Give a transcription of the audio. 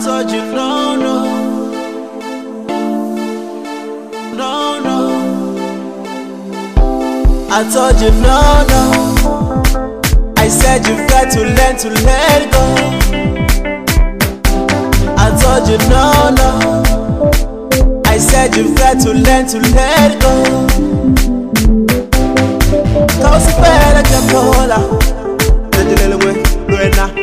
told you no, no, no, no. I told you no, no. I said you've got to learn to let go. I told you no, no. I said you've got to learn to let go. Cause better get cola. Let the little way, Luena.